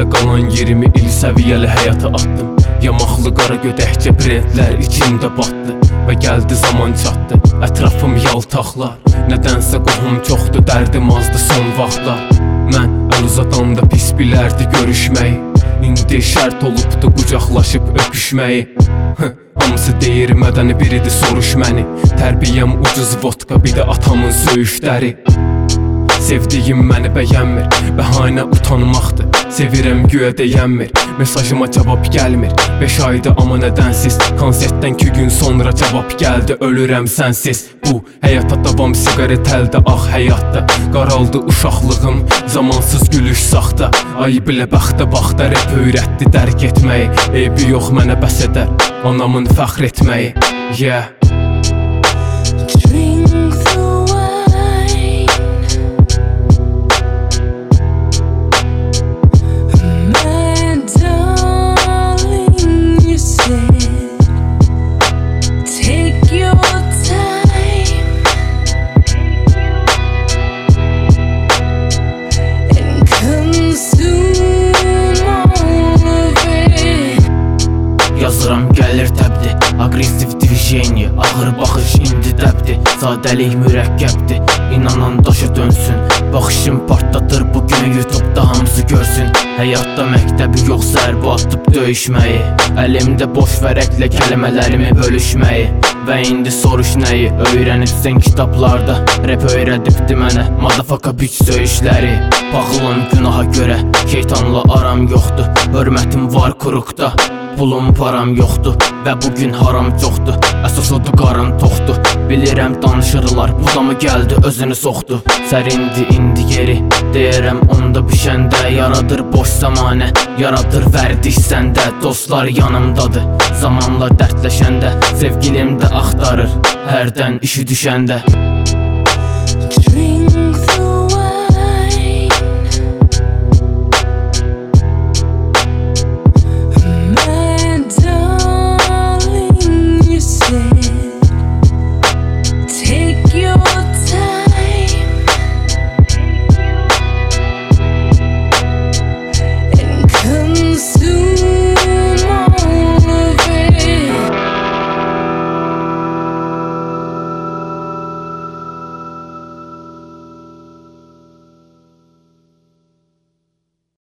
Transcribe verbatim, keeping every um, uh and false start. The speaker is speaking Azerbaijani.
qalan iyirmi il səviyyəli həyata atdım. Yamaqlı qara gödəkcə brendlər içimdə batdı. Və gəldi zaman çatdı, ətrafım yaltaqlar. Nədənsə qohum çoxdu, dərdim azdı son vaxtlar. Mən əl uzadanda pis bilərdi görüşməyi. İndi şərt olubdu qucaqlaşıb öpüşməyi. Hamısı deyir mədəni biridir, soruş məni. Tərbiyəm ucuz vodka, bir də atamın söyüşləri. Sevdiyim məni bəyənmir, bəhanə utanmaqdır. Sevirəm güya deyənmir, mesajıma cavab gəlmir. Beş aydı amma nədənsiz, konsertdən iki gün sonra cavab gəldi. Ölürəm sənsiz, bu həyata davam, siqaret əldə, ağ həyatda. Qaraldı uşaqlığım, zamansız gülüş saxta. Ay bilə bəxtə baxda, rep öyrətdi dərk etməyi. Eybi yox mənə bəs edər, anamın fəxr etməyi. Yeah. Yazıram gəlir təbdi, agresiv divijeniya, ağır baxış indi dəbdi. Sadəlik mürəkkəbdir, inanan daşa dönsün. Baxışım partladır bugün YouTube'da hamısı görsün. Həyatda məktəbi yox, zərbə atıb döyüşməyi. Əlimdə boş vərəqlə kəlmələrimi bölüşməyi. Və indi soruş nəyi, öyrənibsən kitablarda. Rap öyrədibdi mənə, madafaka biç söyüşləri. Baxılan günaha görə, şeytanla aram yoxdur. Hörmətim var kuruqda, pulum param yoxdur. Və bugün haram çoxdur, əsas odur qarın toxdur. Bilirəm danışırlar, bu da mı gəldi özünü soxdu. Sərindi indi yeri, deyərəm onda bişəndə. Yaradır boş zamanə, yaradır vərdiş səndə. Dostlar yanımdadır, zamanla dərdləşəndə. Sevgilim də axtarır, hərdən işi düşəndə.